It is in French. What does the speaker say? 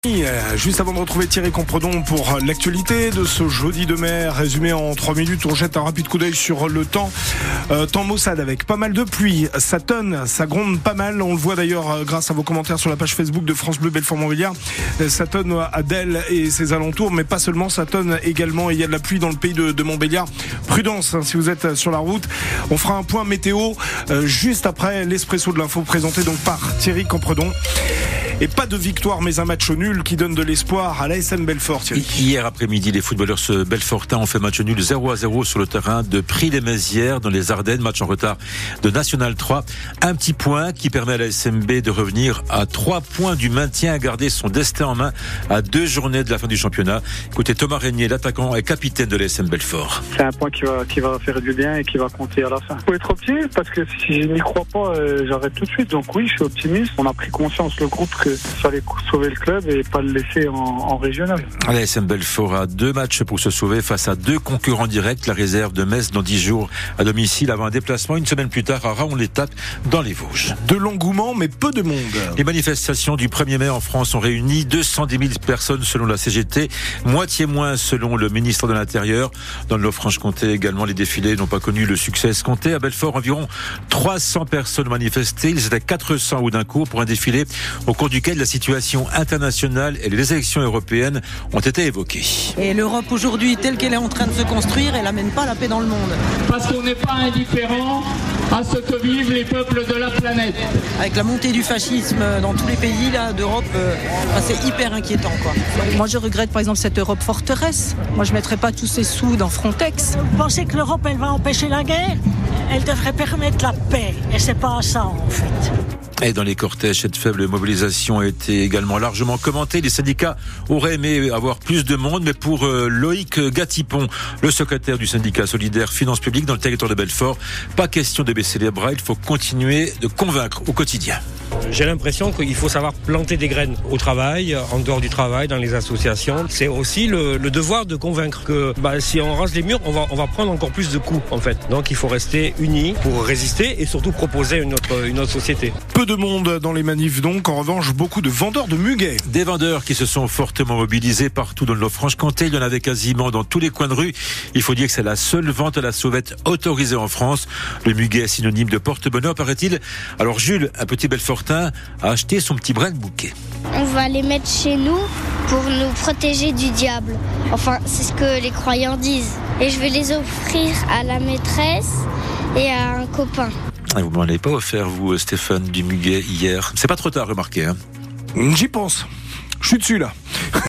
Juste avant de retrouver Thierry Compredon pour l'actualité de ce jeudi de mai, résumé en 3 minutes, on jette un rapide coup d'œil sur le temps. Temps maussade avec pas mal de pluie, ça tonne, ça gronde pas mal, on le voit d'ailleurs grâce à vos commentaires sur la page Facebook de France Bleu Belfort-Montbéliard. Ça tonne à Delle et ses alentours, mais pas seulement, ça tonne également, il y a de la pluie dans le pays de Montbéliard. Prudence si vous êtes sur la route. On fera un point météo juste après l'Espresso de l'info présenté donc par Thierry Compredon. Et pas de victoire, mais un match nul qui donne de l'espoir à l'ASM Belfort. Thierry. Hier après-midi, les footballeurs belfortins ont fait match nul 0-0 sur le terrain de Prix-les-Mézières dans les Ardennes. Match en retard de National 3. Un petit point qui permet à l'ASMB de revenir à 3 points du maintien, à garder son destin en main à 2 journées de la fin du championnat. Écoutez, Thomas Régnier, l'attaquant et capitaine de l'ASM Belfort. C'est un point qui va faire du bien et qui va compter à la fin. Il faut être optimiste parce que si je n'y crois pas, j'arrête tout de suite. Donc oui, je suis optimiste. On a pris conscience, le groupe, que fallait sauver le club et pas le laisser en régional. L'ASM Belfort a 2 matchs pour se sauver face à 2 concurrents directs. La réserve de Metz dans 10 jours à domicile avant un déplacement une semaine plus tard à Raon-l'Étape dans les Vosges. De l'engouement mais peu de monde. Les manifestations du 1er mai en France ont réuni 210 000 personnes selon la CGT, moitié moins selon le ministre de l'Intérieur. Dans le Lot-Franche-Comté également, les défilés n'ont pas connu le succès escompté. À Belfort, environ 300 personnes manifestées. Ils étaient 400 au d'un coup pour un défilé au cours duquel la situation internationale et les élections européennes ont été évoquées. Et l'Europe aujourd'hui, telle qu'elle est en train de se construire, elle n'amène pas la paix dans le monde. Parce qu'on n'est pas indifférent à ce que vivent les peuples de la planète. Avec la montée du fascisme dans tous les pays là, d'Europe, c'est hyper inquiétant, quoi. Moi je regrette par exemple cette Europe forteresse. Moi je ne mettrais pas tous ces sous dans Frontex. Vous pensez que l'Europe elle va empêcher la guerre ? Elle devrait permettre la paix. Et c'est pas ça en fait. Et dans les cortèges, cette faible mobilisation a été également largement commentée. Les syndicats auraient aimé avoir plus de monde, mais pour Loïc Gatipon, le secrétaire du syndicat solidaire Finances publiques dans le territoire de Belfort, pas question de baisser les bras, il faut continuer de convaincre au quotidien. J'ai l'impression qu'il faut savoir planter des graines au travail, en dehors du travail, dans les associations. C'est aussi le devoir de convaincre que si on rase les murs, on va prendre encore plus de coups en fait. Donc il faut rester unis pour résister et surtout proposer une autre société. Peu de monde dans les manifs donc, en revanche beaucoup de vendeurs de muguet. Des vendeurs qui se sont fortement mobilisés partout dans le Lot-Franche-Comté, il y en avait quasiment dans tous les coins de rue. Il faut dire que c'est la seule vente à la sauvette autorisée en France. Le muguet est synonyme de porte-bonheur paraît-il. Alors Jules, un petit Belfortin, a acheté son petit brin de bouquet. On va les mettre chez nous pour nous protéger du diable. Enfin, c'est ce que les croyants disent. Et je vais les offrir à la maîtresse et à un copain. Vous m'en avez pas offert, vous, Stéphane, du muguet hier. C'est pas trop tard, remarquez. J'y pense. Je suis dessus, là.